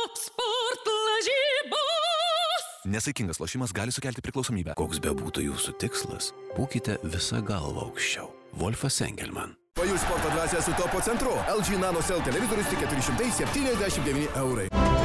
Top Sport lažybos. Nesaikingas lošimas gali sukelti priklausomybę. Koks be būtų jūsų tikslas, būkite visą galvą aukščiau. Wolfas Engelman. Pajus sporto dvasią su Topo centru. LG Nano Cell televizorius tik 479 eurai.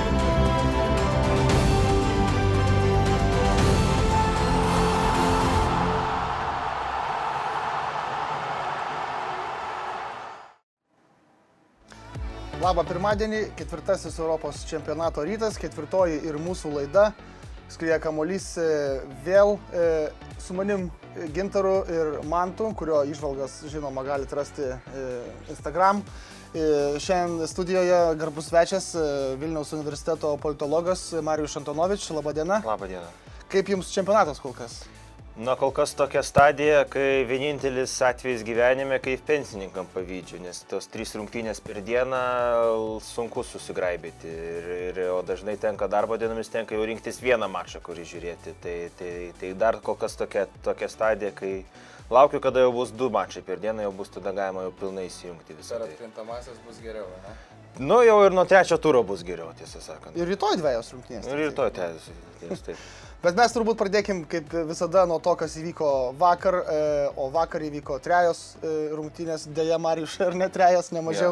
Labą pirmadienį, ketvirtasis Europos čempionato rytas, ketvirtoji ir mūsų laida. Skrieja kamuolys vėl su manim Gintaru ir Mantu, kurio įžvalgas, žinoma, galite rasti Instagram. Šiandien studijoje garbus svečias Vilniaus universiteto politologas Marijus Antonovič. Labą dieną. Labą dieną. Kaip jums čempionatas kol kas? Na, kol kas tokia stadija, kai vienintelis atvejis gyvenime, kai pensininkam pavydžiu, nes tos 3 rungtynės per dieną sunku susigraibyti. O dažnai tenka darbo dienomis, tenka jau rinktis vieną mačą, kurį žiūrėti. Tai dar kol kas tokia stadija, kai laukiu, kada jau bus 2 mačai per dieną, jau bus tada galima jau pilnai įsijungti visą. Per atkrintamasis bus geriau, ne? Nu, jau ir nuo 3 turo bus geriau, tiesą sakant. Ir rytoj 2 rungtynės. Ir rytoj taip. Bet mes turbūt pradėkim, kaip visada, nuo to, kas įvyko vakar, o vakar įvyko 3 rungtynės, dėja Marijus ir ne 3, ne mažiau.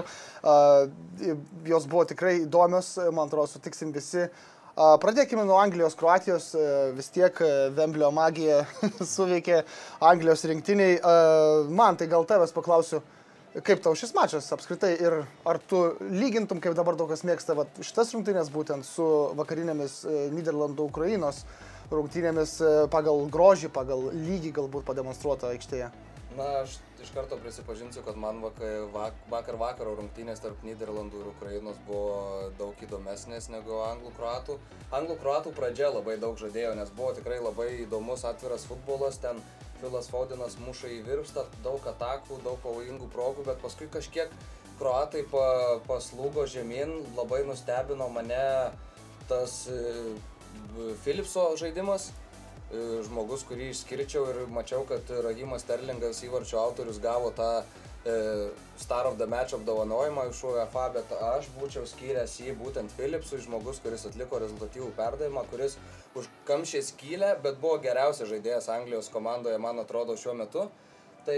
Jos buvo tikrai įdomios, man atrodo, sutiksim visi. Pradėkime nuo Anglijos, Kroatijos, vis tiek Vemblio magija suveikė Anglijos rinktiniai. Man, tai gal tavęs paklausiu, kaip tau šis mačas apskritai ir ar tu lygintum, kaip dabar daug kas mėgsta, šitas rungtynės būtent su vakarinėmis Nyderlandų Ukrainos rungtynėmis pagal grožį, pagal lygį galbūt pademonstruotą aikštėje? Na, aš iš karto prisipažinsiu, kad man vakaro rungtynės tarp Nyderlandų ir Ukrainos buvo daug įdomesnės negu anglų-kroatų. Anglų-kroatų pradžia labai daug žadėjo, nes buvo tikrai labai įdomus atviras futbolas, ten Filas Fodenas muša į virpstą, daug atakų, daug pavojingų progų, bet paskui kažkiek kroatai paslūgo žemyn, labai nustebino mane tas Philipso žaidimas, žmogus, kurį išskirčiau ir mačiau, kad Rahimas Sterlingas, įvarčio autorius, gavo tą Star of the Match apdovanojimą iš UEFA, bet aš būčiau skyręs jį būtent Philipsui, žmogus, kuris atliko rezultatyvų perdavimą, kuris užkamšė skylę, bet buvo geriausias žaidėjas Anglijos komandoje, man atrodo, šiuo metu. Tai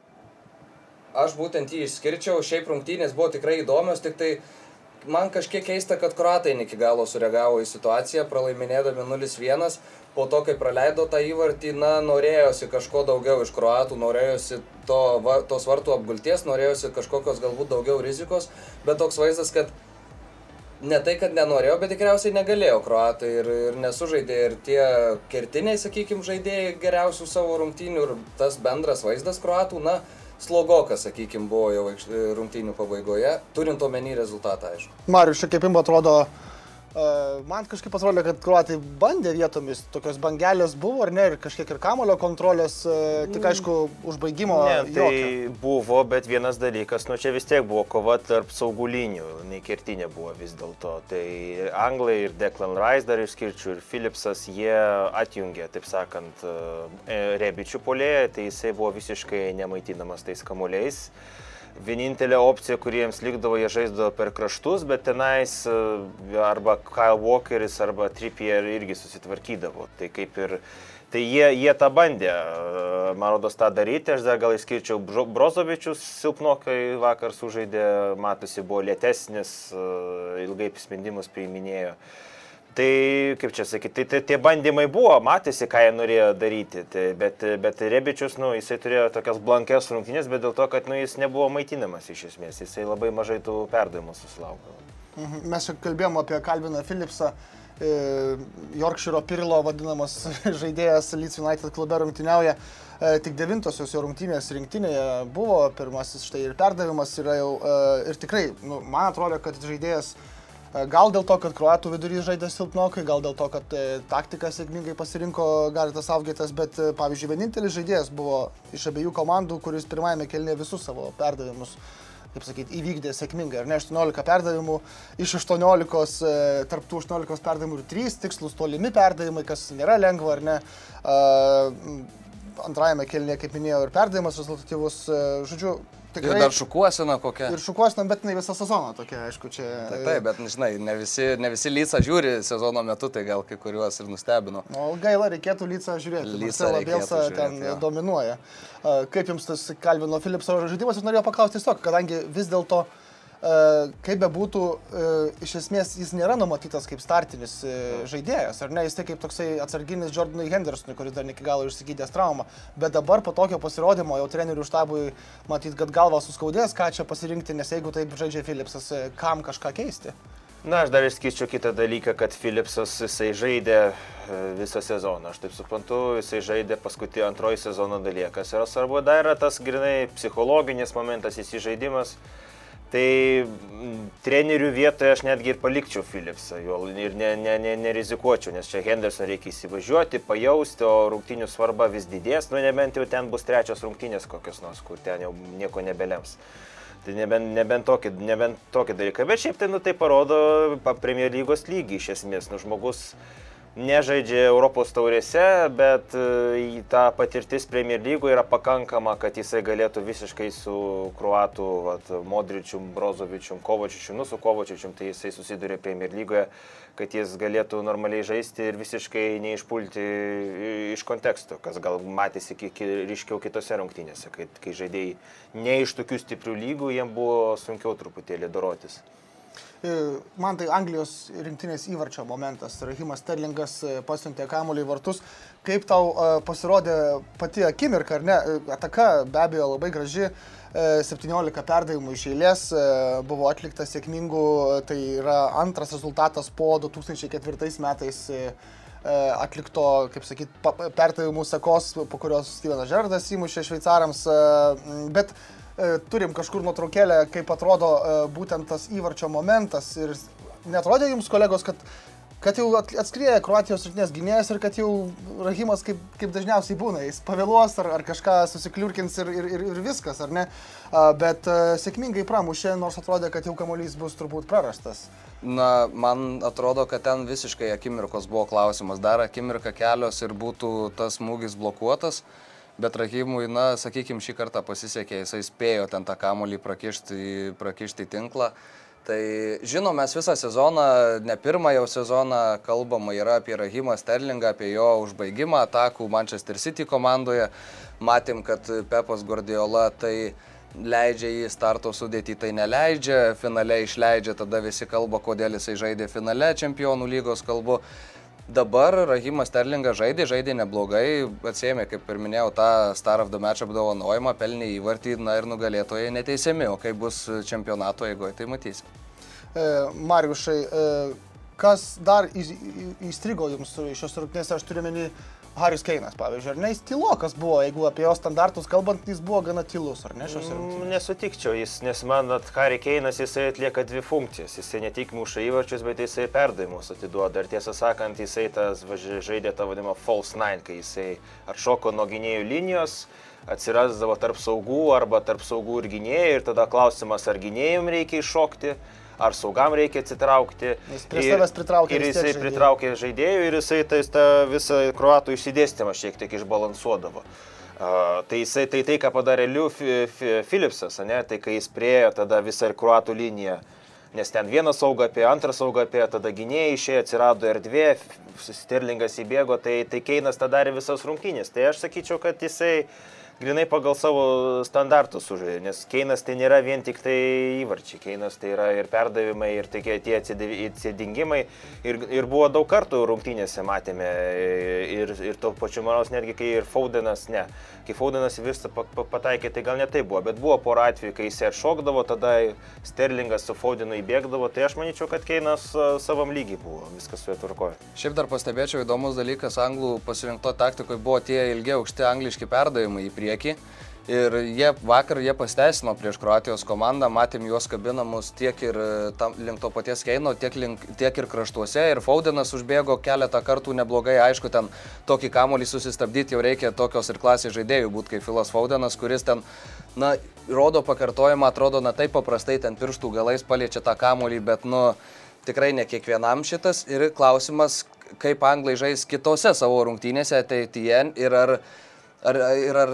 aš būtent jį išskirčiau, šiaip rungtynės buvo tikrai įdomios, tik tai man kažkiek keista, kad kroatai iki galo sureagavo į situaciją, pralaiminėdami 0-1. Po to, kai praleido tą įvartį, norėjosi kažko daugiau iš kroatų, norėjosi tos vartų apgulties, norėjosi kažkokios galbūt daugiau rizikos, bet toks vaizdas, kad ne tai, kad nenorėjo, bet tikriausiai negalėjo kroatai ir nesužaidė ir tie kertiniai, sakykime, žaidėjai geriausių savo rungtynių ir tas bendras vaizdas kroatų, slogokas, sakykime, buvo jau rungtynių pabaigoje, turint omeny rezultatą, aišku. Marijus, kaip jums atrodo, man kažkaip atrodo, kad kroatai bandė vietomis, tokios bangelės buvo, ar ne, ir kažkiek ir kamulio kontrolės, tik aišku, užbaigimo jokio. Tai buvo, bet vienas dalykas, čia vis tiek buvo kova tarp saugų linijų, nei kertinė buvo vis dėlto. Tai anglai ir Declan Rice dar išskirčiau, ir Philipsas, jie atjungė, taip sakant, Rebičių puolėją, tai jisai buvo visiškai nemaitinamas tais kamuoliais. Vienintelė opcija, kuriems likdavo, jie žaisdavo per kraštus, bet tenais arba Kyle Walkeris, arba Trippier irgi susitvarkydavo. Tai kaip ir, tai jie tą bandė, man rodos, tą daryti. Aš dar gal išskirčiau Brozovičius, silpnokai vakar sužaidė, matosi, buvo lėtesnis, ilgai sprendimus priiminėjo. Tai, kaip čia sakyti, tie bandymai buvo, matėsi, ką jie norėjo daryti, bet Rebičius, jisai turėjo tokias blankes rungtynės, bet dėl to, kad jis nebuvo maitinamas iš esmės, jisai labai mažai tų perdavimų susilaukė. Mes čia kalbėjom apie Calviną Philipsą, Yorkshire Pirlo vadinamas žaidėjas Leeds United klube rungtyniauja, tik 9-osios jo rungtynės rinktinėje buvo, pirmasis štai ir perdavimas yra jau, ir tikrai, man atrodo, kad žaidėjas gal dėl to, kad kroatų vidurys žaidė silpnokai, gal dėl to, kad taktiką sėkmingai pasirinko Garetas Southgate'as, bet, pavyzdžiui, vienintelis žaidėjas buvo iš abiejų komandų, kuris pirmajame kėlinyje visus savo perdavimus, kaip sakyti, įvykdė sėkmingai. Ar ne, 18 perdavimų, iš 18, tarp tų 18 perdavimų ir 3 tikslus tolimi perdavimai, kas nėra lengva, ar ne. Antrajame kėlinyje, kaip minėjau, ir perdavimas rezultatyvus. Žodžiu, tikrai. Ir dar šukuosina kokia. Ir šukuosina, bet ne visą sezoną tokia, aišku, čia. Taip, bet žinai, ne visi Lycą žiūri sezono metu, tai gal kai kuriuos ir nustebino. O gaila, reikėtų Lycą žiūrėti. Lycą Bielsa ten dominuoja. Kaip jums tas Calvino Phillipso žaidimas? Aš norėjau paklausti tiesiog, kadangi vis dėlto kaip be būtų, iš esmės jis nėra numatytas kaip startinis žaidėjas, ar ne, jis tai kaip toksai atsarginis Jordanui Hendersonui, kuris dar ne iki galo išsigydęs traumą, bet dabar po tokio pasirodymo jau trenerių štabui matyt, kad galva suskaudės, ką čia pasirinkti, nes jeigu taip žaidžia Phillipsas, kam kažką keisti? Na, aš dar išskirčiau kitą dalyką, kad Phillipsas jisai žaidė visą sezoną, aš taip suprantu, jisai žaidė paskutinį antroji sezono dalyje, kas yra svarbu, dar yra tas grinai psichologinis momentas, įsižaidimas. Tai trenerių vietoje aš netgi ir palikčiau Phillipsą ir nerizikuočiau, nes čia Henderson reikia įsivažiuoti, pajausti, o rungtynių svarba vis didės, nu nebent jau ten bus trečios rungtynės kokios nors, kur ten jau nieko nebelems. Tai nebent tokį dalyką, bet šiaip tai, tai parodo Premier lygos lygį iš esmės, žmogus nežaidžia Europos taurėse, bet ta patirtis Premier lygoje yra pakankama, kad jisai galėtų visiškai su Kroatų Modričium, Brozovičium, Kovačičium, su Kovačičium, tai jisai susiduria Premier lygoje, kad jis galėtų normaliai žaisti ir visiškai neišpulti iš konteksto, kas gal matėsi ryškiau kitose rungtynėse, kai žaidėjai ne iš tokių stiprių lygų, jiems buvo sunkiau truputėlį dorotis. Man tai Anglijos rinktinės įvarčio momentas. Rahimas Sterlingas pasiuntė kamuolį į vartus. Kaip tau pasirodė pati akimirka, ar ne? Ataka be abejo labai graži. 17 perdavimų iš eilės buvo atlikta sėkmingų. Tai yra antras rezultatas po 2004 metais atlikto, kaip sakyt, perdavimų sekos, po kurios Stevenas Gerrardas įmušė šveicarams. Bet turim kažkur nuotraukėlę, kaip atrodo būtent tas įvarčio momentas ir netrodė jums, kolegos, kad jau atskrieja Kroatijos rinktinės gynėjas ir kad jau Rahimas kaip dažniausiai būna, jis pavėluos ar kažką susikliurkins ir viskas, ar ne, bet sėkmingai pramušė, nors atrodė, kad jau kamuolys bus turbūt prarastas. Na, man atrodo, kad ten visiškai akimirkos buvo klausimas, dar akimirka kelios ir būtų tas smūgis blokuotas. Bet Rahimui, sakykime, šį kartą pasisekė, jisai spėjo ten tą kamuolį prakišti tinklą. Tai žinom, mes visą sezoną, ne pirmą jau sezoną kalbama yra apie Rahimą Sterlingą, apie jo užbaigimą atakų Manchester City komandoje. Matėm, kad Pepas Guardiola tai leidžia į starto sudėtį, tai neleidžia, finale išleidžia, tada visi kalba, kodėl jisai žaidė finale Čempionų lygos kalbu. Dabar Rahimas Sterlingas žaidė neblogai, atsiėmė, kaip ir minėjau, tą Star of the Match apdovanojimą, pelnė įvartį, ir nugalėtojai neteisiami, o kai bus čempionato eigoje, tai matysim. Mariušai, kas dar įstrigo jums šios rungtynės, aš turiu menį Haris Keinas, pavyzdžiui, ar ne, jis tylokas buvo, jeigu apie jo standartus kalbant, jis buvo gana tylus, ar ne šios rungtynės? Nesutikčiau, nes man Harry Keinas, jisai atlieka dvi funkcijas, jisai ne tik muša įvarčius, bet jisai perdavimus atiduoda, ir tiesą sakant, jisai žaidė tą vadinamą false nine, kai jisai atšoko nuo gynėjų linijos, atsirasdavo tarp saugų arba tarp saugų ir gynėjų, ir tada klausimas, ar gynėjim reikia iššokti, ar saugam reikia atsitraukti. Jis prie savęs pritraukė ir jisai pritraukė žaidėjų ir jisai tą visą kroatų išsidėstymą šiek tiek išbalansuodavo. Tai ką padarė Liu Phillipsas, tai kai jis priėjo tada visą ir kroatų liniją, nes ten vieną saugą apie, antrą saugą apie, tada gynėjai išėjo, atsirado erdvė, Sterlingas įbėgo, tai Keinas tą darė visas rungtynės. Tai aš sakyčiau, kad jisai grinai pagal savo standartus sužaidė, nes Keinas tai nėra vien tik tai įvarčiai, Keinas tai yra ir perdavimai, ir tie atsidingimai, ir buvo daug kartų rungtynėse matėme, ir to pačiu manos netgi kai ir Fodenas, kai Fodenas visą pataikė, tai gal ne tai buvo, bet buvo pora atvejų, kai jis atšokdavo, tada Sterlingas su Fodenu įbėgdavo, tai aš manyčiau, kad Keinas savam lygiai buvo, viskas su juo tvarkoje. Šiaip dar pastebėčiau, įdomus dalykas, anglų pasirinkto taktikoje buvo tie ilgi aukšti angliški perdavimai į priekį. Ir vakar jie pasteisino prieš Kroatijos komandą, matėm juos kabinamus tiek ir link to paties Keino, tiek ir kraštuose. Ir Fodenas užbėgo keletą kartų neblogai, aišku, ten tokį kamuolį susistabdyti jau reikia tokios ir klasės žaidėjų būti kaip Philas Fodenas, kuris ten, rodo pakartojimą, atrodo, taip paprastai ten pirštų galais paliečia tą kamuolį, bet, tikrai ne kiekvienam šitas. Ir klausimas, kaip anglai žais kitose savo rungtynėse ateityje ir ar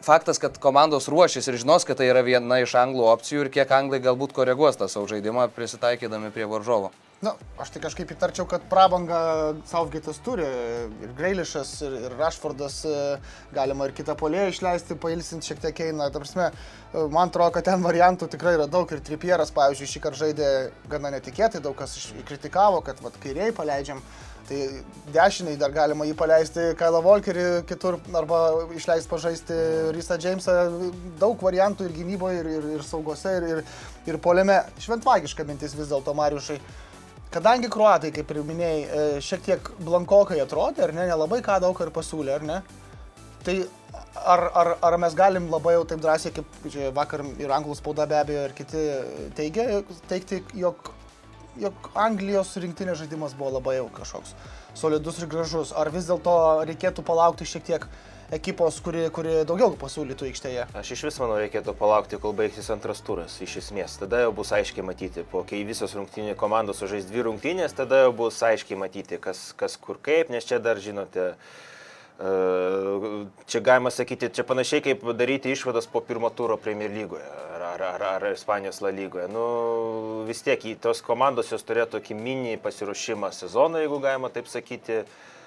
faktas, kad komandos ruošis ir žinos, kad tai yra viena iš anglų opcijų ir kiek anglai galbūt koreguos tą savo žaidimą prisitaikydami prie varžovo. Na, aš tai kažkaip įtarčiau, kad prabangą Southgate'as turi, ir Greilishas, ir Rashfordas, galima ir kitą puolėją išleisti, pailsinti šiek tiek Keiną. Ta prasme, man atrodo, kad ten variantų tikrai yra daug ir Trippieras, pavyzdžiui, šį kartą žaidė gana netikėtai, daug kas kritikavo, kad kairiai paleidžiam, tai dešiniai dar galima jį paleisti Kylą Walkerį kitur arba išleisti pažaisti Rhysą Jamesą, daug variantų ir gynyboje, ir saugose, ir puolėme. Šventvagiška mintis vis dėlto, Mariušai. Kadangi kroatai, kaip ir minėjai, šiek tiek blankokai atrodė, ar ne, nelabai ką daug ir pasiūlė, ar ne, tai ar mes galim labai jau taip drąsiai, kaip vakar ir anglų spauda be abejo ir kiti teikti, jog Anglijos rinktinės žaidimas buvo labai jau kažkoks solidus ir gražus, ar vis dėlto reikėtų palaukti šiek tiek ekipos, kuri daugiau pasiūlytų aikštėje? Aš iš vis manau reikėtų palaukti, kol baigsis antras turas, iš esmės. Tada jau bus aiškiai matyti, kai visos rungtynių komandos sužais 2 rungtynės, tada jau bus aiškiai matyti, kas kur kaip, nes čia dar, žinote, čia galima sakyti, čia panašiai kaip daryti išvadas po pirmo turo Premier lygoje ar Ispanijos La lygoje. Nu, vis tiek, tos komandos jos turėjo tokį mini pasiruošimą sezoną, jeigu galima taip sakyti.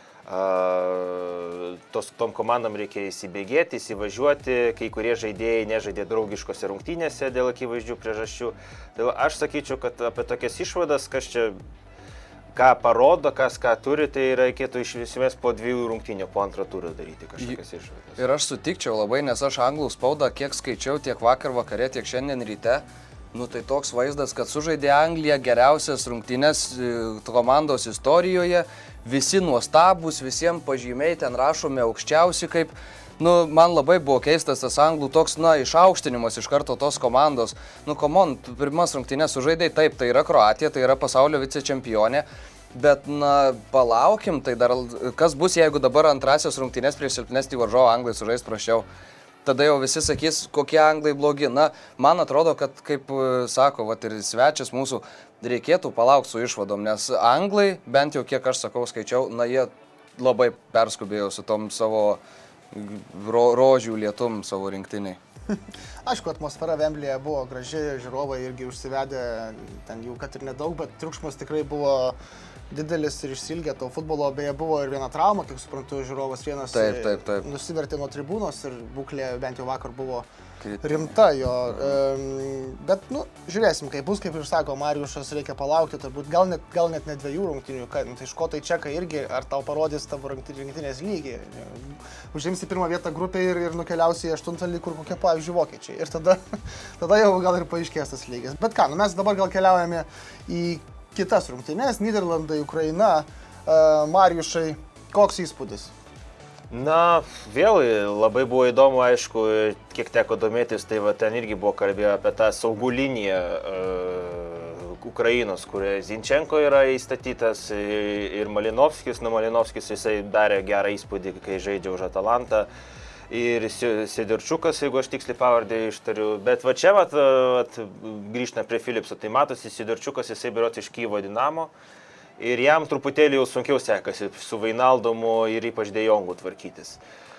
Tom komandom reikia įsibėgėti, įsivažiuoti, kai kurie žaidėjai nežaidė draugiškose rungtynėse dėl akivaizdžių priežasčių. Dėl aš sakyčiau, kad apie tokias išvadas, kas čia ką parodo, ką turi, tai reikėtų iš esmės po 2 rungtynių, po antrą turą daryti kažkokias išvadas. Ir aš sutikčiau labai, nes aš anglų spaudą kiek skaičiau tiek vakar vakare, tiek šiandien ryte. Nu tai toks vaizdas, kad sužaidė Anglija geriausias rungtynės komandos istorijoje, visi nuostabus, visiems pažymiai ten rašomi aukščiausi, kaip, nu, man labai buvo keistas tas anglų toks, išaukštinimas iš karto tos komandos. Nu, pirmas rungtynės sužaidė, taip, tai yra Kroatija, tai yra pasaulio vicečempionė, bet, palaukim, tai dar, kas bus, jeigu dabar antrasios rungtynės prieš silpnesnį varžovą anglai sužais prašiau. Tada jau visi sakys, kokie anglai blogi. Na, man atrodo, kad, kaip sako, ir svečias mūsų, reikėtų palaukti su išvadom, nes anglai, bent jau kiek aš sakau, skaičiau, jie labai perskubėjo su tom savo rožių lietum savo rinktiniai. Aišku, atmosfera Wembley'e buvo graži, žiūrovai irgi užsivedė, ten jų kad ir nedaug, bet triukšmas tikrai buvo didelis ir išsilgė to futbolo, beje buvo ir viena trauma, kiek suprantu, žiūrovas vienas taip. nusivertė nuo tribūnos ir būklė bent jau vakar buvo rimta jo. Bet, žiūrėsim, kaip bus, kaip ir sako Mariušas, reikia palaukti, turbūt gal net ne 2 rungtynių, tai škotai čekai irgi, ar tau parodys tavo rinktinės lygį. Užimsi pirmą vietą grupėje ir nukeliausi į 8 lygį, kur kokie, pavyzdžiui, vokiečiai. Ir tada jau gal ir paaiškės tas lygis. Bet ką, mes dabar gal keliaujame į kitas rungtynės, Nyderlandai, Ukraina. Mariušai, koks įspūdis? Na, vėl labai buvo įdomu, aišku, kiek teko domėtis, tai ten irgi buvo kalbėjo apie tą saugų liniją Ukrainos, kurioje Zinchenko yra įstatytas ir Malinovskis. Malinovskis jisai darė gerą įspūdį, kai žaidžia už Atalantą. Ir Siderčiukas, jeigu aš tiksliai pavardę ištariu. Bet va čia grįžtame prie Philipso, tai matosi Siderčiukas, jisai berods iš Kyjivo Dinamo. Ir jam truputėlį jau sunkiau sekasi su Vainaldomu ir ypač De Jongu tvarkytis.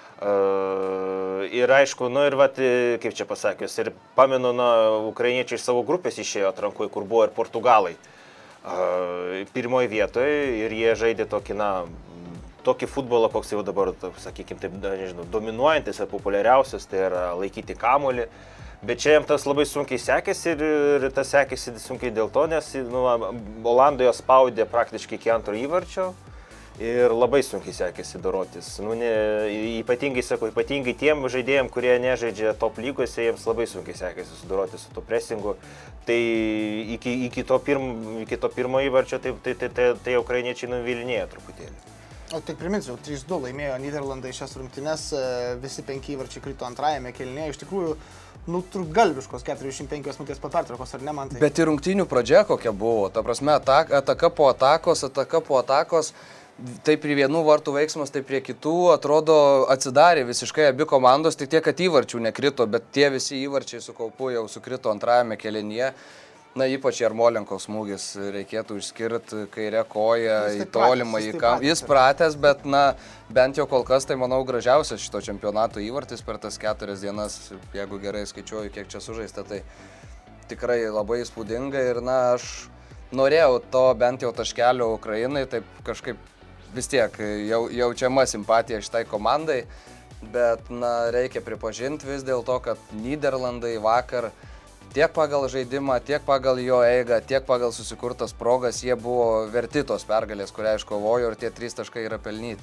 Ir aišku, kaip čia pasakius, ir pamenu, ukrainiečiai iš savo grupės išėjo atrankoje, kur buvo ir portugalai pirmoje vietoje ir jie žaidė tokį futbolą, koks jau dabar, sakykime, taip, nežinau, dominuojantis ir populiariausias, tai yra laikyti kamuolį. Bet čia jam tas labai sunkiai sekėsi ir tas sekėsi sunkiai dėl to, nes Olandai jo spaudė praktiškai iki antro įvarčio ir labai sunkiai sekėsi dorotis. Ypatingai tiem žaidėjim, kurie nežaidžia top lygose, jiems labai sunkiai sekėsi sudoroti su to presingu. Tai iki to pirmo įvarčio tai ukrainiečiai nuvilinėjo truputėlį. O tik priminsiu, 3-2 laimėjo Nyderlandai šias rungtynes, visi 5 įvarčiai krito antrajame kėlinyje. Iš tikrųjų, galviškos 45 minutės po pertraukos, ar ne, man tai? Bet ir rungtynių pradžia kokia buvo, ta prasme, ataka po atakos, tai prie vienų vartų veiksmas, tai prie kitų, atrodo, atsidarė visiškai abi komandos, tik tiek, kad įvarčių nekrito, bet tie visi įvarčiai su kaupu jau sukrito antrajame kėlinyje. Na, ypač Jarmolenko smūgis reikėtų išskirti kairę koją į tolimą į kamuolį. Jis pratęs, bet, na, bent jau kol kas, tai manau, gražiausias šito čempionato įvartis per tas 4 dienas, jeigu gerai skaičiuoju, kiek čia sužaista, tai tikrai labai įspūdinga ir, na, aš norėjau to bent jau taškelio Ukrainai, taip kažkaip vis tiek jaučiama simpatija šitai komandai, bet, na, reikia pripažinti vis dėl to, kad Nyderlandai vakar tiek pagal žaidimą, tiek pagal jo eigą, tiek pagal susikurtas progas, jie buvo verti tos pergalės, kurią iškovojo ir tie 3 taškai yra pelnyti.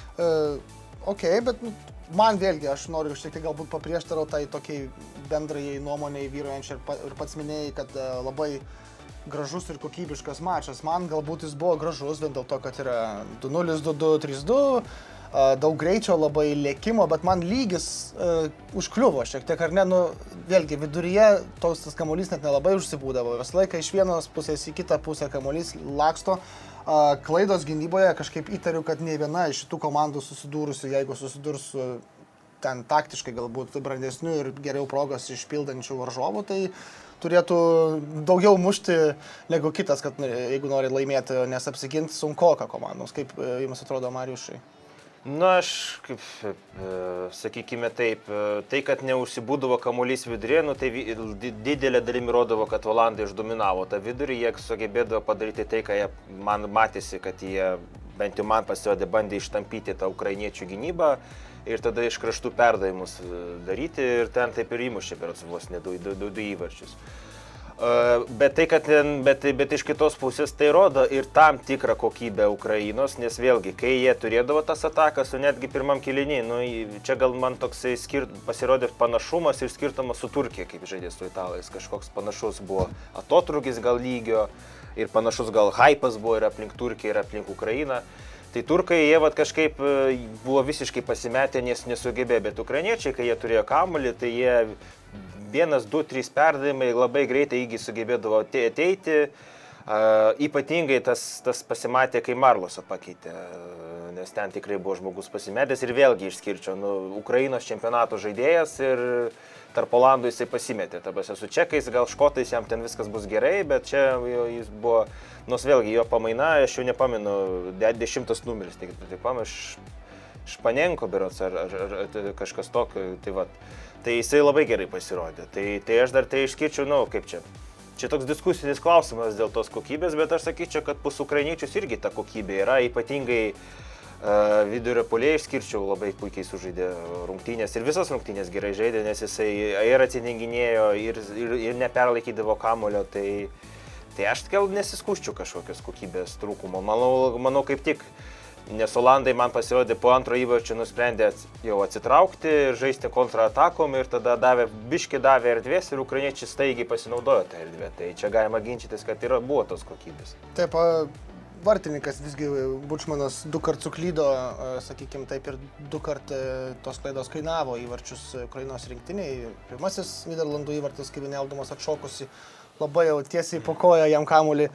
Bet man vėlgi, aš noriu šiek tiek galbūt paprieštarauti tai tokiai bendrai nuomonei vyruojančiai ir pats minėjai, kad labai gražus ir kokybiškas mačas. Man galbūt jis buvo gražus, vien dėl to, kad yra 2-0, 2-2, 3-2. Daug greičio, labai lėkimo, bet man lygis užkliuvo šiek tiek, ar ne, vėlgi viduryje tas kamuolys net nelabai užsibūdavo, visą laiką iš vienos pusės į kitą pusę kamuolys laksto, klaidos gynyboje kažkaip įtariu, kad nei viena iš šitų komandų susidūrusių, jeigu susidurs su ten taktiškai galbūt brandesnių ir geriau progas išpildančių varžovų, tai turėtų daugiau mušti negu kitas, kad jeigu nori laimėti, nes apsiginti sunkoka komandos. Kaip jums atrodo, Marijušai? Na, aš, kaip, sakykime taip, tai, kad neužsibūdavo kamuolys vidurė, tai didelė dalimi rodavo, kad Olandai išdominavo tą vidurį, jie sugebėdavo padaryti tai, ką man matėsi, kad jie, bent jau man pasirodė, bandė ištampyti tą ukrainiečių gynybą ir tada iš kraštų perdavimus daryti ir ten taip ir įmušė, berods vos ne 2 įvarčius. Bet iš kitos pusės tai rodo ir tam tikrą kokybę Ukrainos, nes vėlgi, kai jie turėdavo tas atakas, o netgi pirmam kėliny, čia gal man toksai pasirodė panašumas ir skirtumas su Turkija, kaip žaidė su italais, kažkoks panašus buvo atotrūkis gal lygio ir panašus gal hypas buvo ir aplink Turkiją ir aplink Ukrainą. Tai turkai jie kažkaip buvo visiškai pasimetę, nes nesugebėjo, bet ukrainiečiai, kai jie turėjo kamuolį, tai jie 1, 2, 3 perdavimai labai greitai įgi sugebėdavo ateiti. Ypatingai tas pasimatė, kai Marlosą pakeitė, nes ten tikrai buvo žmogus pasimetęs ir vėlgi išskirčiau, Ukrainos čempionato žaidėjas ir tarp Olandų jisai pasimetė. Su čekais, gal škotais jam ten viskas bus gerai, bet čia jis buvo, nors vėlgi jo pamaina, aš jau nepamenu, 10 numeris, tai pamenu, Španenko berods ar kažkas tokio, tai va. Tai jisai labai gerai pasirodė. Tai aš dar tai išskirčiau, kaip čia. Čia toks diskusinis klausimas dėl tos kokybės, bet aš sakyčiau, kad pas ukrainiečius irgi ta kokybė yra, ypatingai vidurio puolėjai išskirčiau, labai puikiai sužaidė rungtynės ir visas rungtynės gerai žaidė, nes jisai ir atsidenginėjo, ir neperlaikydavo kamuolio, tai aš gal nesiskųsčiau kažkokios kokybės trūkumo. Manau kaip tik. Nes Olandai man pasirodė po antro įvarčio nusprendė jau atsitraukti ir žaisti kontratakom ir tada biškį davė erdvės ir ukrainiečiai staigiai pasinaudojo tą erdvę. Tai čia galima ginčytis, kad buvo tos kokybės. Taip, vartininkas visgi Bučmanas 2 kart suklydo, sakykime taip, ir 2 kart tos klaidos kainavo įvarčius Ukrainos rinktiniai. Pirmasis Nyderlandų įvartis, kai Vineldumas atšokusi, labai jau tiesiai po koją jam kamuolį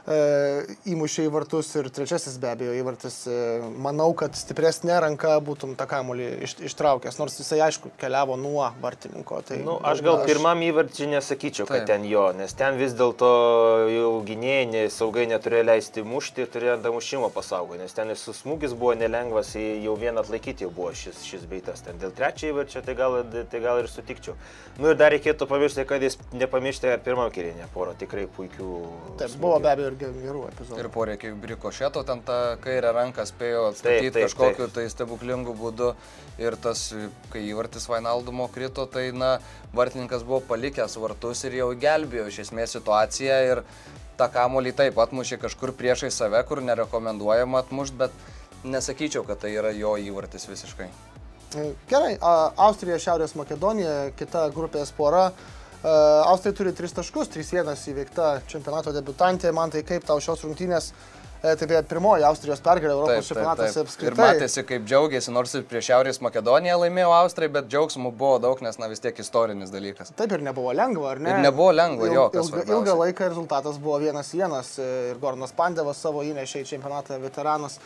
įmušė į vartus ir trečiasis be abejo įvartis. Manau, kad stipresnė ranka būtum tą kamuolį ištraukęs, nors jisai aišku keliavo nuo vartininko. Tai aš gal pirmam įvarčiui nesakyčiau, kad ten jo, nes ten vis dėlto jau gynėjai saugai neturėjo leisti mušti ir turėjo damušimo pasaugoti, nes ten su smūgis buvo nelengvas, jau vieną atlaikyti jau buvo šis beitas. Ten dėl trečio įvarčio tai gal ir sutikčiau. Ir dar reikėtų pamiršti, kad jis nepamiršti pirmam kėlinyje porą tikrai puikių smūgių. Taip, buvo be abejo ir gerų epizodų. Ir poreikiai Brikošeto ten tą kairę ranką spėjo atstatyti kažkokiu tai stebuklingų būdu. Ir tas, kai įvartis Vainaldumo krito, tai vartininkas buvo palikęs vartus ir jau gelbėjo iš esmės situaciją. Ir tą kamuolį taip atmušė kažkur priešai save, kur nerekomenduojama atmušti, bet nesakyčiau, kad tai yra jo įvartis visiškai. Gerai, Austrija, Šiaurės Makedonija, kita grupės pora. Austrai turi 3 taškus, 3-1 įveikta čempionato debutantė. Man tai kaip tau šios rungtynės, tai beje pirmoji Austrijos pergalė Europos čempionatuose apskritai. Ir matėsi, kaip džiaugiasi, nors ir prieš Šiaurės Makedoniją laimėjo Austrai, bet džiaugsmų buvo daug, nes vis tiek istorinis dalykas. Taip ir nebuvo lengva, ar ne? Ir nebuvo lengva, ilgą laiką rezultatas buvo 1-1 ir Gornas Pandevas savo įnešė į čempionatą veteranas.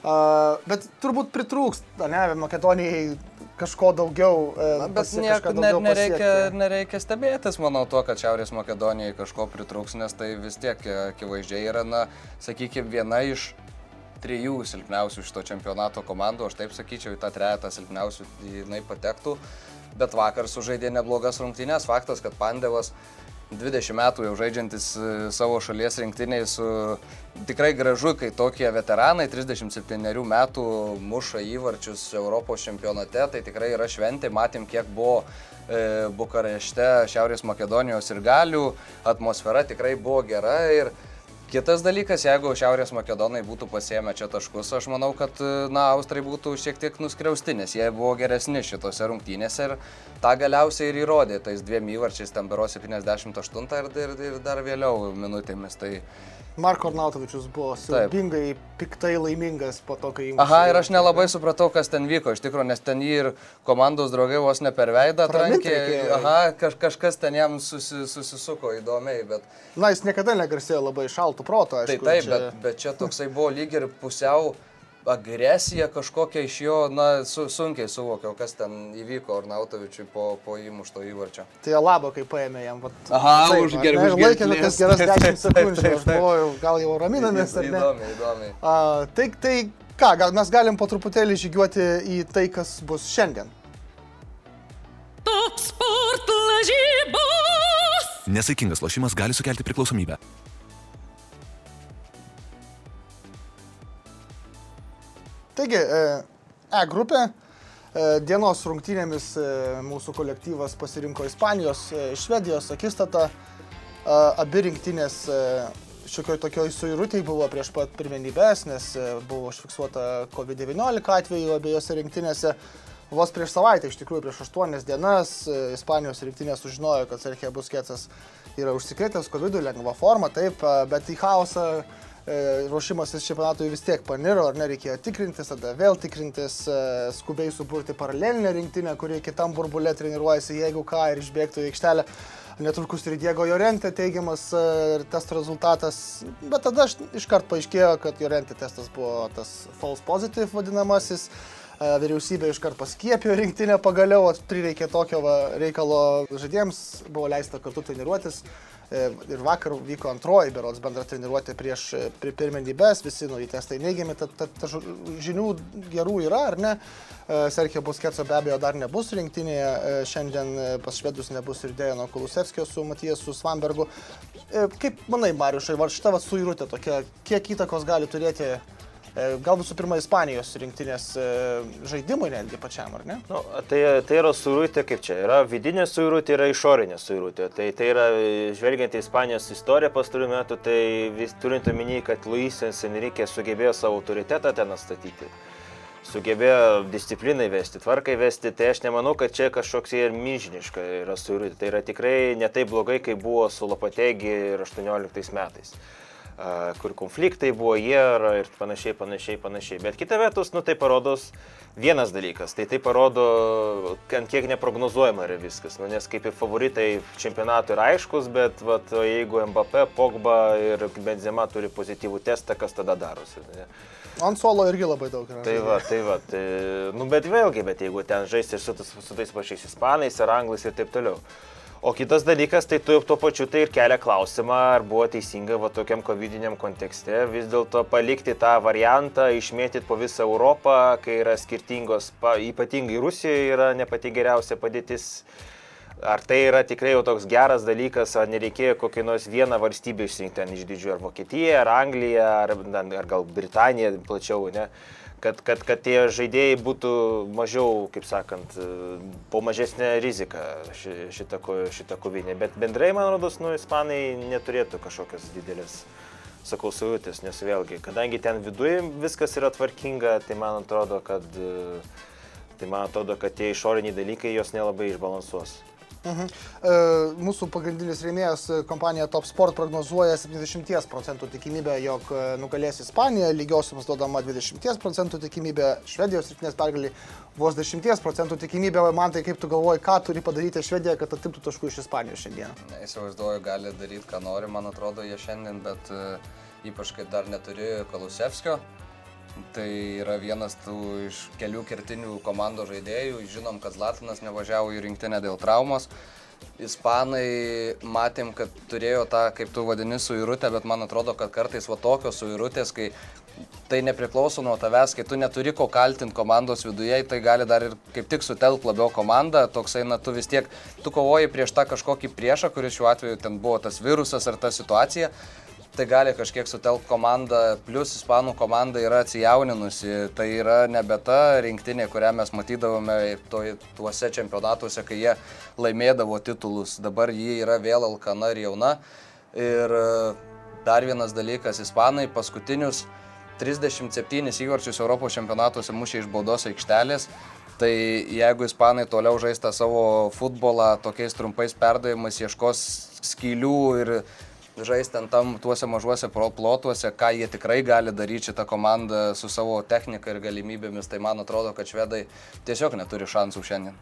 Bet turbūt pritrūks, ne, Makedonijai kažko daugiau. Bet nereikia stebėtis, manau, tuo, kad Šiaurės Makedonijai kažko pritrūks, nes tai vis tiek akivaizdžiai yra, sakykime, viena iš 3 silpniausių šito čempionato komandų, aš taip sakyčiau, į tą trejetą silpniausių jinai patektų, bet vakar sužaidė neblogas rungtynes. Faktas, kad Pandevas 20 metų jau žaidžiantis savo šalies rinktiniai su tikrai gražu, kai tokie veteranai 37 metų muša įvarčius Europos čempionate, tai tikrai yra šventė. Matėm, kiek buvo Bukarešte Šiaurės Makedonijos ir galių, atmosfera tikrai buvo gera. Ir kitas dalykas, jeigu Šiaurės Makedonai būtų pasiėmę čia taškus, aš manau, kad Austrai būtų šiek tiek nuskriausti, nes jie buvo geresni šitose rungtynėse ir tą galiausiai ir įrodė tais 2 įvarčiais, ten berods 78 ir dar vėliau minutėmis. Tai Marko Arnautovičius buvo siaubingai, piktai laimingas po to, kai įmušė. Aha, ir aš nelabai supratau, kas ten vyko, iš tikrųjų, nes ten jį ir komandos draugai vos ne per veidą atrankė. Aha, kažkas ten jam susisuko įdomiai, bet... Jis niekada negarsėjo labai šaltų proto, aišku. Taip, bet čia toksai buvo lyg ir pusiau agresija kažkokia iš jo, sunkiai suvokiau, kas ten įvyko Arnautovičiui po įmušto įvarčio. Tai Alaba, kai paėmė jam. Aha, už gerklės. Laikė tokias geras 10 sekundžių, aš buvau, gal jau raminamės, ar ne? Įdomiai. Tai ką, gal mes galim po truputėlį žygiuoti į tai, kas bus šiandien. Top Sport lažybos. Nesaikingas lošimas gali sukelti priklausomybę. Taigi, grupė. Dienos rungtynėmis mūsų kolektyvas pasirinko Ispanijos, Švedijos akistatą. Abi rinktinės šiokioj tokioj suirutėj buvo prieš pat pirmenybės, nes buvo užfiksuota COVID-19 atveju abiejose rinktinėse. Vos prieš savaitę, iš tikrųjų prieš 8 dienas, Ispanijos rinktinė sužinojo, kad Sergio Busquetsas yra užsikrėtęs COVID-19 lengva forma, taip, bet į chaosą ruošimasis čempionatui vis tiek paniro, ar nereikėjo tikrintis, tada vėl tikrintis, skubiai suburti paralelinę rinktinę, kuri kitam burbulė treniruojasi, jeigu ką, ir išbėgtų į aikštelę. Netrukus ir Diego Llorente teigiamas testo rezultatas, bet tada iškart paaiškėjo, kad Llorente testas buvo tas false positive vadinamasis. Vyriausybė iškart paskiepijo rinktinę pagaliau, prireikė tokio reikalo žaidėjams, buvo leista kartu treniruotis. Ir vakar vyko antroji berods bendra treniruotė prieš pirmenybės, visi nauji testai neigiami, tad žinių gerų yra, ar ne? Sergio Busquetso be abejo dar nebus rinktinėje, šiandien pas švedus nebus ir Dejano Kulusevskio su Matijasu Svambergu. Kaip manai, Mariušai, var šita suirutė tokia, kiek įtakos gali turėti gal visų pirma Ispanijos rinktinės žaidimui netgi pačiam, ar ne? Tai yra suirutė, kaip čia, yra vidinė suirutė, yra išorinė suirutė. Tai yra, žvelgiant į Ispanijos istoriją pastarųjų metų, tai vis turint omeny, kad Luis Enrique sugebėjo savo autoritetą ten atstatyti. Sugebėjo discipliną įvesti, tvarką įvesti, tai aš nemanau, kad čia kažkoks ir milžiniška yra suirutė. Tai yra tikrai ne taip blogai, kaip buvo su Lopategi ir 18 metais. Kur konfliktai buvo ir panašiai. Bet kita vertus, tai parodos vienas dalykas, tai parodo, ant kiek neprognozuojama yra viskas, nes kaip ir favoritai čempionatų yra aiškus, bet jeigu Mbappé, Pogba ir Benzema turi pozityvų testą, kas tada darosi? Ant suolo irgi labai daug yra. Tai va, bet vėlgi, jeigu ten žaisti su tais pačiais ispanais ar anglais ir taip toliau. O kitas dalykas, tai tuo pačiu tai ir kelia klausimą, ar buvo teisinga tokiam covidiniam kontekste vis dėlto palikti tą variantą, išmėtyti po visą Europą, kai yra skirtingos, ypatingai Rusijoje yra ne pati geriausia padėtis. Ar tai yra tikrai jau toks geras dalykas, ar nereikėjo kokį nors vieną valstybę išrinkti ten iš didžiųjų, ar Vokietija, ar Anglija, ar gal Britanija plačiau, ne? Kad tie žaidėjai būtų mažiau, kaip sakant, po mažesnę riziką šitą kovinę. Bet bendrai, man rodos, ispanai neturėtų kažkokios didelės, suirutės, nes vėlgi, kadangi ten viduje viskas yra tvarkinga, tai man atrodo, kad tie išoriniai dalykai jos nelabai išbalansuos. Mūsų pagrindinis rėmėjas kompanija Top Sport prognozuoja 70% tikimybę, jog nugalės Ispanija, lygiosiams duodama 20% tikimybę, Švedijos rinktinės pergalį vos 10% tikimybę. Man tai kaip tu galvoji, ką turi padaryti Švedija, kad atimtų taškų iš Ispanijos šiandieną? Įsivaizduoju, gali daryti, ką nori, man atrodo, jie šiandien, bet ypač, kai dar neturi Kulusevskio. Tai yra vienas tų iš kelių kertinių komandos žaidėjų. Žinom, kad Zlatanas nevažiavo į rinktinę dėl traumos. Ispanai matėm, kad turėjo tą, kaip tu vadini, suirutę, bet man atrodo, kad kartais va tokios suirutės, kai tai nepriklauso nuo tavęs, kai tu neturi ko kaltinti komandos viduje, tai gali dar ir kaip tik sutelkt labiau komandą, toksai, na, tu vis tiek, tu kovoji prieš tą kažkokį priešą, kuris šiuo atveju ten buvo tas virusas ar ta situacija, tai gali kažkiek sutelkt komandą, plus ispanų komanda yra atsijauninusi, tai yra nebe ta rinktinė, kurią mes matydavome tuose čempionatuose, kai jie laimėdavo titulus, dabar ji yra vėl alkana ir jauna. Ir dar vienas dalykas, ispanai paskutinius 37 įvarčius Europos čempionatuose mušė iš baudos aikštelės, tai jeigu ispanai toliau žais tą savo futbolą tokiais trumpais perdavimais, ieškos skylių ir žais ten tuose mažuose plotuose, ką jie tikrai gali daryti šitą komandą su savo technika ir galimybėmis, tai man atrodo, kad švedai tiesiog neturi šansų šiandien.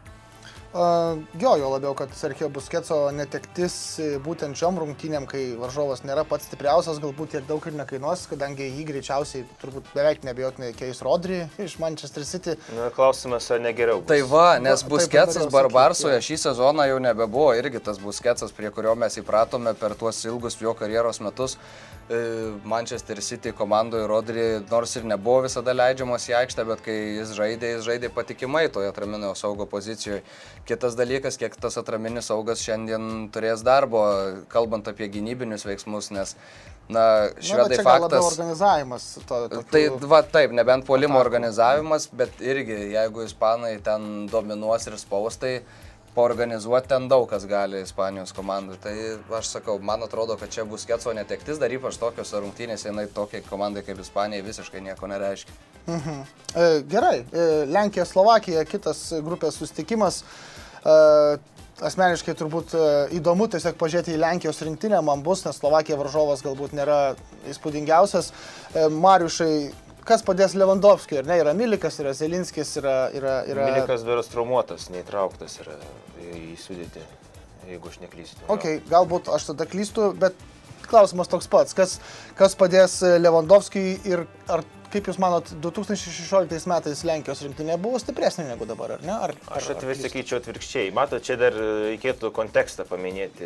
Jo labiau, kad Sergio Busquetso netektis būtent šiom rungtynėm, kai varžovas nėra pats stipriausias, galbūt tiek daug ir nekainuos, kadangi jį greičiausiai turbūt beveik neabejotinai keis Rodri iš Manchester City. Na, klausimas, ar negeriau bus? Tai va, nes Busquetsas Barbarosoje šį sezoną jau nebebuvo, irgi tas Busquetsas, prie kurio mes įpratome per tuos ilgus jo karjeros metus. Manchester City komandoje Rodri nors ir nebuvo visada leidžiamas į aikštę, bet kai jis žaidė patikimai toje atraminio saugo pozicijoje. Kitas dalykas, kiek tas atraminis saugas šiandien turės darbo, kalbant apie gynybinius veiksmus, nes švedai faktas... Labiau organizavimas. Tai va taip, nebent puolimo organizavimas, bet irgi jeigu ispanai ten dominuos ir spaus, tai paorganizuoti ten daug kas gali Ispanijos komandai. Tai aš sakau, man atrodo, kad čia Busquetso netektis, dar ypač tokios rungtynės, jinai tokiai komandai kaip Ispanija visiškai nieko nereiškia. Gerai, Lenkija, Slovakija, kitas grupės susitikimas. Asmeniškai turbūt įdomu tiesiog pažiūrėti į Lenkijos rinktinę, man bus, nes Slovakija varžovas galbūt nėra įspūdingiausias. Mariušai, kas padės Lewandowskiui, ar ne? Yra Milikas, yra Zelinskis, yra... Milikas beras traumuotas, neįtrauktas yra į sudėtį, jeigu aš neklystu. Ok, galbūt aš tada klystu, bet klausimas toks pats. Kas padės Lewandowskiui ir ar, kaip Jūs manot, 2016 metais Lenkijos rinktinė buvo stipresnė negu dabar, ar ne? Aš sakyčiau atvirkščiai. Matot, čia dar reikėtų kontekstą paminėti.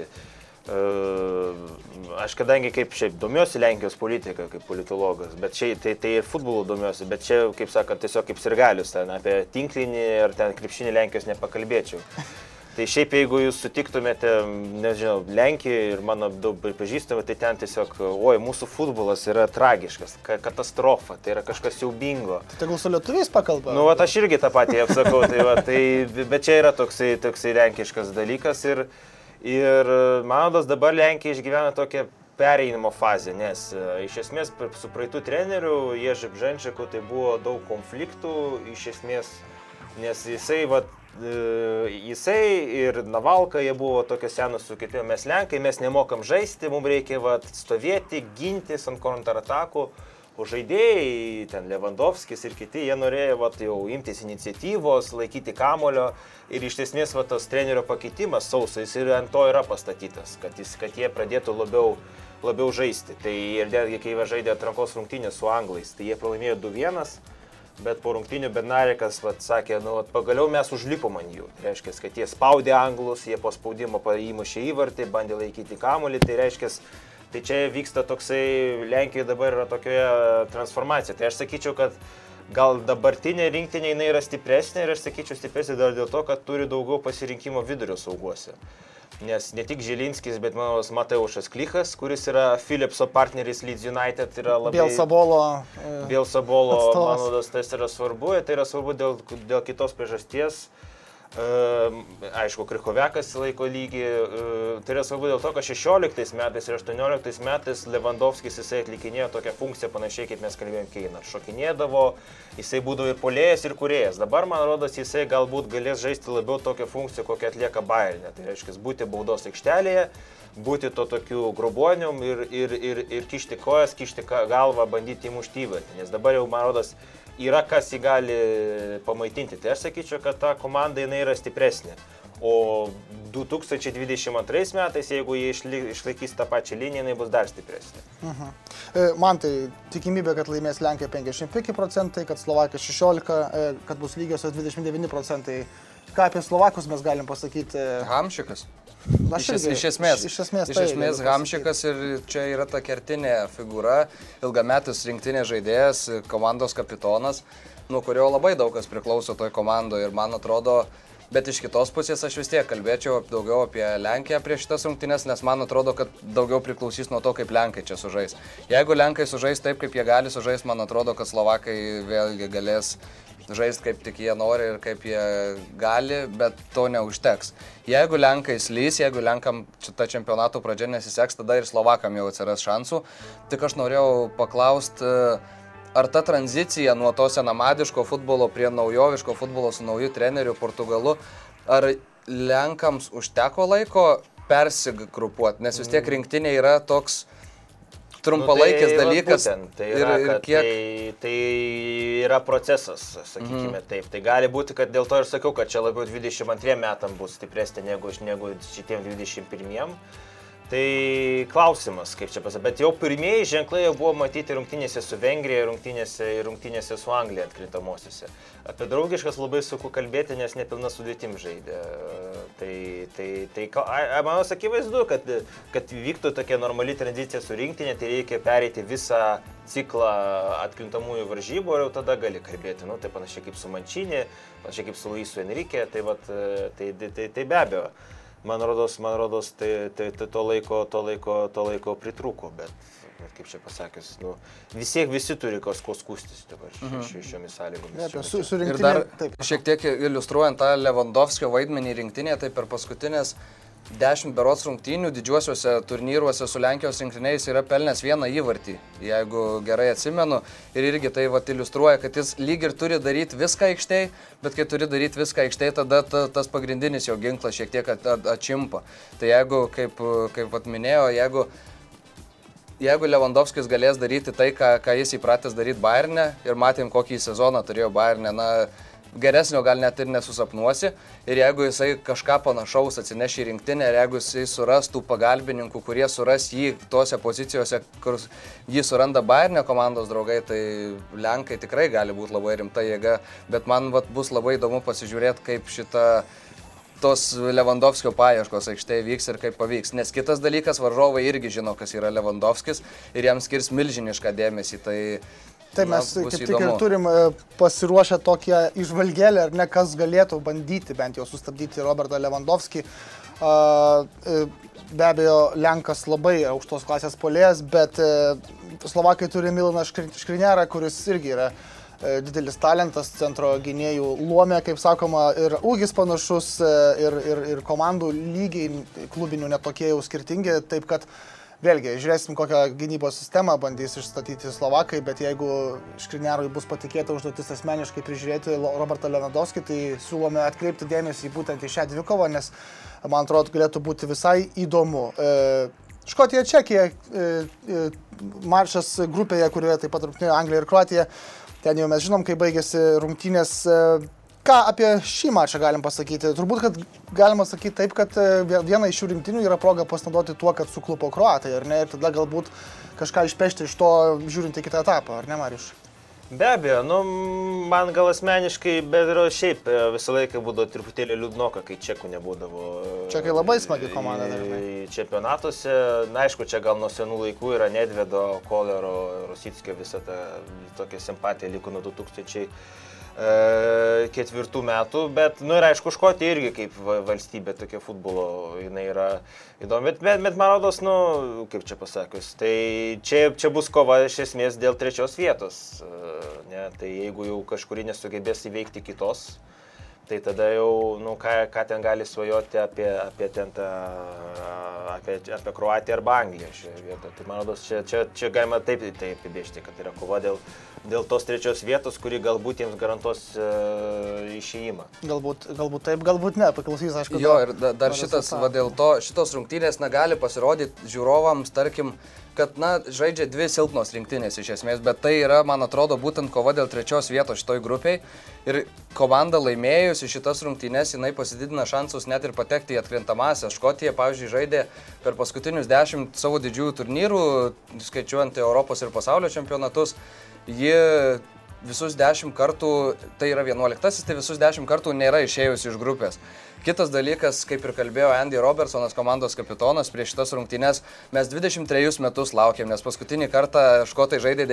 Aš kadangi kaip šiaip domiuosi Lenkijos politiką kaip politologas, bet tai ir futbolu domiuosi, bet čia, kaip sakant, tiesiog kaip sirgalius, ten apie tinklinį ar ten krepšinį Lenkijos nepakalbėčiau. Tai šiaip jeigu jūs sutiktumėte, nežinau, Lenkijoje ir mano daug pripažįstame, tai ten tiesiog, mūsų futbolas yra tragiškas, katastrofa, tai yra kažkas siaubingo. Tai tegul su lietuviais pakalba? Nu, aš irgi tą patį apsakau, bet čia yra toksai lenkiškas dalykas ir manodas dabar Lenkija išgyvena tokią pereinimo fazę, nes iš esmės su praeitų treneriu Ježi Bženčiaku tai buvo daug konfliktų, iš esmės, nes jisai ir Navalka, jie buvo tokios senos su kitu, mes Lenkai, mes nemokam žaisti, mums reikia stovėti, gintis ant kontratakų. O žaidėjai, ten Lewandowskis ir kiti, jie norėjo jau imtis iniciatyvos, laikyti kamulio ir iš esmės tas trenerio pakeitimas sausais ir ant to yra pastatytas, kad jie pradėtų labiau žaisti. Tai ir netgi kai žaidė atrankos rungtynės su anglais, tai jie pralaimėjo 2-1, bet po rungtynių Bednarekas sakė, pagaliau mes užlipom ant jų. Tai reiškia, kad jie spaudė anglus, jie po spaudimo įmušė įvartį, bandė laikyti kamulį, tai reiškia, tai čia vyksta toksai, Lenkijoje dabar yra tokioje transformacija. Tai aš sakyčiau, kad gal dabartinė rinktinė jinai yra stipresnė ir aš sakyčiau stipresnė dar dėl to, kad turi daugiau pasirinkimo vidurio sauguose. Nes ne tik Žilinskis, bet mano Mateušas Klichas, kuris yra Philipso partneris Leeds United, yra labai... Bielsabolo, manodas, tai yra svarbu. Tai yra svarbu dėl kitos priežasties. Aišku, Krychoviakas laiko lygį, tai yra svarbu dėl to, kad 16 metais ir 18 metais Lewandowskis jisai atlikinėjo tokią funkciją panašiai, kaip mes kalbėjom Keiną. Šokinėdavo, jisai būdavo ir puolėjas, ir kūrėjas. Dabar, man rodos, jisai galbūt galės žaisti labiau tokią funkciją, kokią atlieka Bayerne. Tai reiškia, būti baudos aikštelėje, būti to tokiu grobonium ir kišti kojas, kišti galvą, bandyti įmušti įvartį. Nes dabar jau, man rodos, yra kas jį gali pamaitinti. Tai aš sakyčiau, kad ta komanda jinai yra stipresnė. O 2022 metais, jeigu jie išlaikys tą pačią liniją, jinai bus dar stipresnė. Man tai tikimybė, kad laimės Lenkija 55%, kad Slovakija 16%, kad bus lygiosios 29%. Ką apie Slovakus mes galim pasakyti? Hamšikas. Iš esmės Hamšikas ir čia yra ta kertinė figūra, ilgametis rinktinės žaidėjas, komandos kapitonas, nuo kurio labai daug kas priklauso toj komandoje ir man atrodo, bet iš kitos pusės aš vis tiek kalbėčiau daugiau apie Lenkiją prieš šitas rungtynes, nes man atrodo, kad daugiau priklausys nuo to, kaip Lenkai čia sužais. Jeigu Lenkai sužais taip, kaip jie gali sužais, man atrodo, kad Slovakai vėlgi galės žaisti kaip tik jie nori ir kaip jie gali, bet to neužteks. Jeigu Lenkai slys, jeigu Lenkam šita čempionato pradžia nesiseks, tada ir Slovakam jau atsiras šansų. Tik aš norėjau paklausti, ar ta tranzicija nuo to senamadiško futbolo prie naujoviško futbolo su nauju treneriu Portugalu, ar Lenkams užteko laiko persigrupuoti, nes vis tiek rinktinė yra toks trumpalaikis dalykas. Tai yra, tai yra procesas, sakykime taip. Tai gali būti, kad dėl to ir sakiau, kad čia labiau 22 metam bus stipresnė negu šitiem 21. Tai klausimas, kaip čia pasakyti, bet jau pirmieji ženklai jau buvo matyti rungtynėse su Vengrija, rungtynėse su Anglija atkrintamosiose. Apie draugiškas labai sunku kalbėti, nes nepilna sudėtim žaidė. Tai manau, akivaizdu, kad vyktų tokia normali tranzicija su rinktinė, tai reikia pereiti visą ciklą atkrintamųjų varžybų ir jau tada gali kalbėti. Tai panašiai kaip su Mancini, panašiai kaip su Luisu Enrique, tai be abejo. Man rodos, tai to laiko pritrūko, bet kaip čia pasakius, visi turi kažko skūstis dabar šiomis sąlygomis. Ir dar šiek tiek iliustruojant tą Lewandowskio vaidmenį rinktinėje, tai per paskutinės 10 berods rungtynių didžiuosiuose turnyruose su Lenkijos rinktiniais yra pelnęs vieną įvartį, jeigu gerai atsimenu. Ir irgi tai iliustruoja, kad jis lyg ir turi daryti viską aikštėj, bet kai turi daryti viską aikštėj, tada tas pagrindinis jo ginklas šiek tiek atšimpa. Tai jeigu, kaip minėjau, jeigu Lewandowskis galės daryti tai, ką jis įpratęs daryti Bayerne, ir matėm, kokį sezoną turėjo Bayerne, geresnio gal net ir nesusapnuosi. Ir jeigu jisai kažką panašaus atsineš į rinktinę, ir jeigu jisai suras tų pagalbininkų, kurie suras jį tose pozicijose, kur jį suranda Bayerne komandos draugai, tai Lenkai tikrai gali būti labai rimta jėga. Bet man bus labai įdomu pasižiūrėti, kaip tos Lewandowskio paieškos aikštėje vyks ir kaip pavyks. Nes kitas dalykas, varžovai irgi žino, kas yra Lewandowskis ir jam skirs milžinišką dėmesį. Tai mes kaip tik ir turim pasiruošę tokią įžvalgėlę, ar ne, kas galėtų bandyti bent jau sustabdyti Robertą Lewandowskį. Be abejo, Lenkas labai aukštos klasės puolėjas, bet Slovakai turi Milaną Škriniarą, kuris irgi yra didelis talentas, centro gynėjų luomė, kaip sakoma, ir ūgis panašus, ir komandų lygiai klubinių netokie jau skirtingi, taip kad vėlgi, žiūrėsim, kokią gynybos sistemą bandys išstatyti Slovakai, bet jeigu Škriniarui bus patikėta užduotis asmeniškai prižiūrėti Robertą Lewandowskį, tai siūlome atkreipti dėmesį būtent į šią dvikovą, nes, man atrodo, galėtų būti visai įdomu. Škotija, Čekija, mačas grupėje, kurioje taip pat rungtynėjo Anglija ir Kroatija, ten jau mes žinom, kai baigėsi rungtynės. Ką apie šį mačą galim pasakyti? Turbūt, kad galima sakyti taip, kad viena iš šių rinktinių yra proga pasinaudoti tuo, kad suklupo kroatai, ar ne? Ir tada galbūt kažką išpešti iš to, žiūrint į kitą etapą, ar ne, Mariuš? Be abejo, man gal asmeniškai, bet ir šiaip visą laiką būdavo truputėlį liūdnoka, kai čekų nebūdavo. Čekai labai smagi komanda dažnai. Čempionatuose, aišku, čia gal nuo senų laikų yra Nedvedo, Kolero, Rosickio visą tą tokią simpatiją liko nuo 2004 metų, bet, ir aišku, Škotija irgi kaip valstybė tokia futbolo, jinai yra įdomi, bet man rodos, kaip čia pasakius, tai čia bus kova iš esmės dėl 3 vietos, ne, tai jeigu jau kažkuri nesugebės įveikti kitos, tai tada jau, ką ten gali svajoti apie Kroatiją arba Angliją šioje vietoje. Tai man rodos, čia galima taip apibrėžti, kad yra kova dėl tos 3 vietos, kuri galbūt jiems garantuos išėjimą. Galbūt taip, galbūt ne, paklausys, aišku. Jo, ir dar šitos rungtynės gali pasirodyti žiūrovams, tarkim, kad, žaidžia dvi silpnos rinktinės iš esmės, bet tai yra, man atrodo, būtent kova dėl 3 vietos šitoj grupiai. Ir komanda laimėjusi šitas rungtynes, jinai pasididina šansus net ir patekti į atkrintamąsią. Škotija, pavyzdžiui, žaidė per paskutinius 10 savo didžiųjų turnyrų, skaičiuojant Europos ir pasaulio čempionatus. Ji visus 10 kartų, tai yra 11-asis, tai visus 10 kartų nėra išėjusi iš grupės. Kitas dalykas, kaip ir kalbėjo Andy Robertsonas, komandos kapitonas, prieš šitas rungtynes mes 23 metus laukėm, nes paskutinį kartą škotai žaidė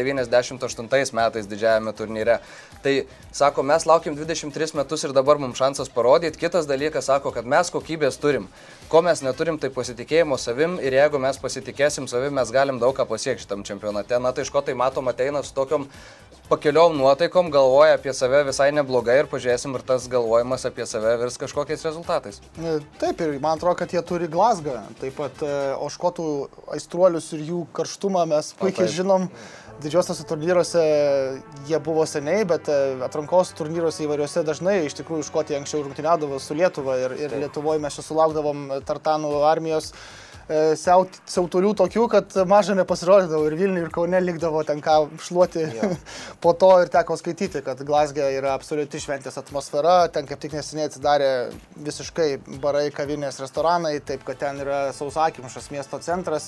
98 metais didžiajame turnyre. Tai sako, mes laukėm 23 metus ir dabar mums šansas parodyti. Kitas dalykas sako, kad mes kokybės turim. Ko mes neturim, tai pasitikėjimo savim ir jeigu mes pasitikėsim savim, mes galim daug ką pasiekti šitam čempionate. Tai škotai matom ateina su tokiom pakeliom nuotaikom, galvoja apie save visai neblogai ir pažiūrėsim, ir tas galvojimas apie save virs kažkokiais rezultatais. Taip, ir man atrodo, kad jie turi Glasgą, taip pat, o škotų aistruolius ir jų karštumą mes puikiai žinom. Didžiosiuose turnyruose jie buvo seniai, bet atrankos turnyruose įvairiuose dažnai iš tikrųjų Škotija anksčiau rungtyniaudavo su Lietuva ir Lietuvoje mes čia sulaukdavom Tartanų armijos siautulių tokių, kad mažai nepasirodydavo ir Vilniuje, ir Kaune likdavo ten ką šluoti. Po to ir teko skaityti, kad Glasge yra absoliuti šventės atmosfera, ten kaip tik neseniai atsidarė visiškai barai, kavinės, restoranai, taip kad ten yra sausakimšas miesto centras.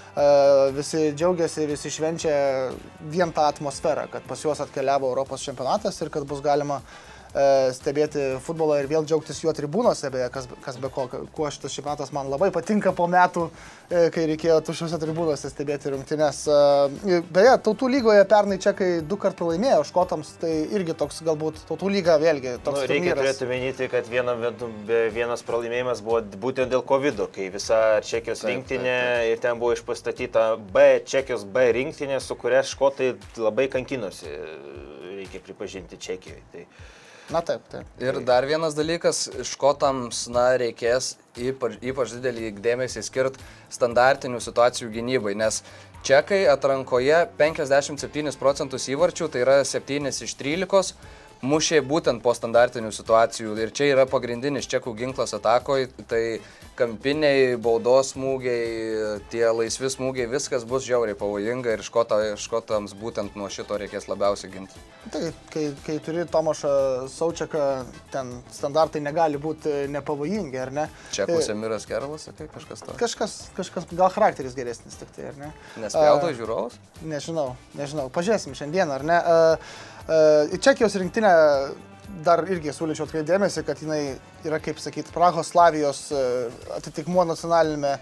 Visi džiaugiasi, visi švenčia vien tą atmosferą, kad pas juos atkeliavo Europos čempionatas ir kad bus galima stebėti futbolą ir vėl džiaugtis jo tribūnose, beje, kas be ko, kuo šitas čempionatas man labai patinka po metų, kai reikėjo tuščiuose tribūnose stebėti rungtynes. Beje, Tautų lygoje pernai čekai 2 kartus pralaimėjo škotams, tai irgi toks galbūt Tautų lyga vėlgi toks turnyras. Reikia turėti minėti, kad vienas pralaimėjimas buvo būtent dėl COVID, kai visa Čekijos rinktinė ir ten buvo išpastatyta Čekijos B rinktinė, su kuria škotai labai kankinosi, reikia pripažinti Čekijoje. Tai taip. Ir dar vienas dalykas, škotams reikės ypač didelį dėmesį skirti standartinių situacijų gynybai, nes čekai atrankoje 57% įvarčių, tai yra 7 iš 13, mušė būtent po standartinių situacijų ir čia yra pagrindinis čekų ginklas atakoje, tai kampiniai, baudos smūgiai, tie laisvi smūgiai, viskas bus žiauriai pavojinga ir škotams būtent nuo šito reikės labiausiai ginti. Tai, kai turi Tomašą Saučeką, ten standartai negali būti nepavojingi, ar ne? Čekų Semiras Kerlas, tai kažkas to? Kažkas, gal charakteris geresnis tik tai, ar ne? Nespjaudo žiūrovas? Nežinau. Pažiūrėsim šiandien, ar ne? Čekijos rinktinė dar irgi siūlyčiau atkreipti dėmesį, kad jinai yra, kaip sakyti, Prahoslavijos atitikmuo nacionalinėme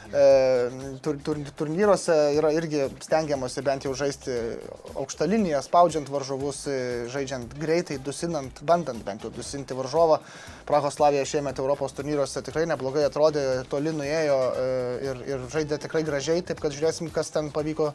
turnyruose, yra irgi stengiamasi bent jau žaisti aukštą liniją, spaudžiant varžovus, žaidžiant greitai, dusinant, bandant bent jau dusinti varžovą. Prahoslavija šiemet Europos turnyruose tikrai neblogai atrodė, toli nuėjo ir žaidė tikrai gražiai, taip kad žiūrėsim, kas ten pavyko,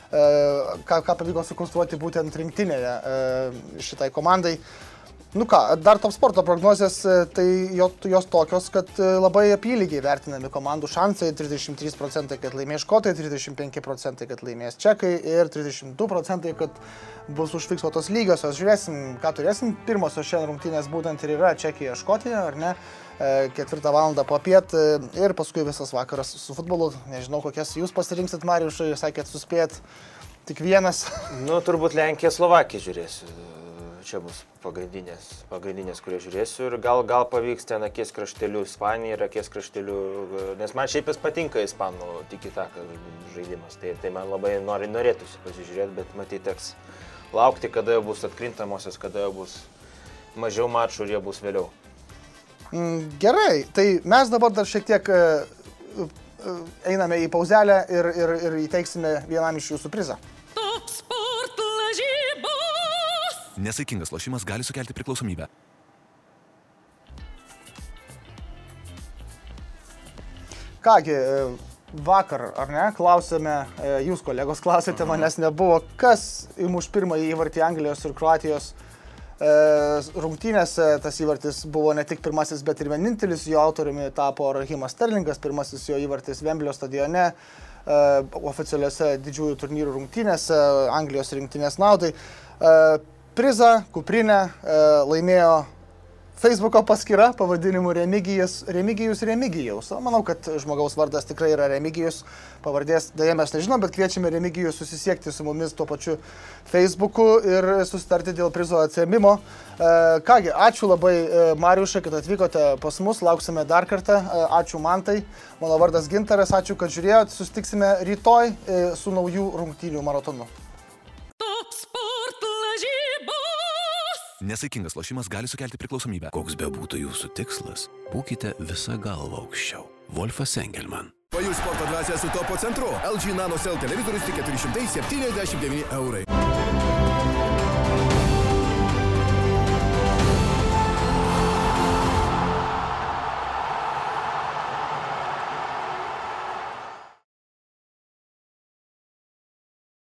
ką pavyko sukonstruoti būtent rinktinėje šitai komandai. Dar Top Sporto prognozės, tai jos tokios, kad labai apylygiai vertinami komandų šansai, 33%, kad laimės škotai, 35%, kad laimės čekai ir 32%, kad bus užfiksuotos lygiosios. Žiūrėsim, ką turėsim. Pirmosios šiandien rungtynės būtent ir yra Čekija, Škotija, ar ne? 4 valandą popiet ir paskui visas vakaras su futbolu. Nežinau, kokias jūs pasirinksit, Marijušai, sakėt, suspėt tik vienas. Turbūt Lenkija, Slovakija žiūrėsiu. Čia bus pagrindinės, kurie žiūrėsiu ir gal pavyks ten akies kraštelių Ispanija ir akies kraštelių, nes man šiaip jis patinka ispanų tiki-taka žaidimas, tai man labai norėtųsi pasižiūrėti, bet matyt teks laukti, kada jau bus atkrintamosios, kada jau bus mažiau mačų ir jie bus vėliau. Gerai, tai mes dabar dar šiek tiek einame į pauzelę ir įteiksime vienam iš jūsų prizą. Nesaikingas lošimas gali sukelti priklausomybę. Kągi, vakar, ar ne, klausėme, jūs kolegos klausėte, manęs nebuvo, kas įmuš pirmąjį įvartį Anglijos ir Kroatijos rungtynėse. Tas įvartis buvo ne tik pirmasis, bet ir vienintelis, jo autoriumi tapo Rahimas Sterlingas, pirmasis jo įvartis Vemblio stadione, oficialiuose didžiųjų turnyrų rungtynėse, Anglijos rinktinės naudai. Prizą, kuprinę laimėjo Facebooko paskyra pavadinimu Remigijus Remigijaus. Manau, kad žmogaus vardas tikrai yra Remigijus, pavardės dėja mes nežinom, bet kviečiame Remigijus susisiekti su mumis tuo pačiu Facebooku ir susitarti dėl prizo atsiėmimo. Kągi, ačiū labai Mariušai, kad atvykote pas mus, lauksime dar kartą. Ačiū Mantai, mano vardas Gintaras, ačiū, kad žiūrėjot, susitiksime rytoj su naujų rungtynių maratonu. Nesaikingas lošimas gali sukelti priklausomybę. Koks bebūtų jūsų tikslas, būkite visą galvą aukščiau. Wolfas Engelman. Pajus sporto dvasią su Topo centru. LG Nano Cell televizorius tik 479 €.